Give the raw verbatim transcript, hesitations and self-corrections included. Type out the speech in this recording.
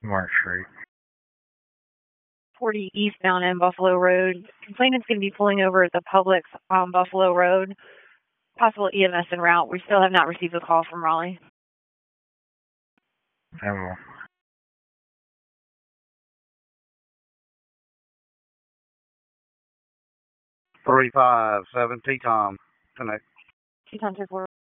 Mark Street. forty eastbound in Buffalo Road. Complainant's going to be pulling over at the Publix on Buffalo Road. Possible E M S en route. We still have not received a call from Raleigh. Emerald. three five seven T-Tom. Connect. T-Tom two four.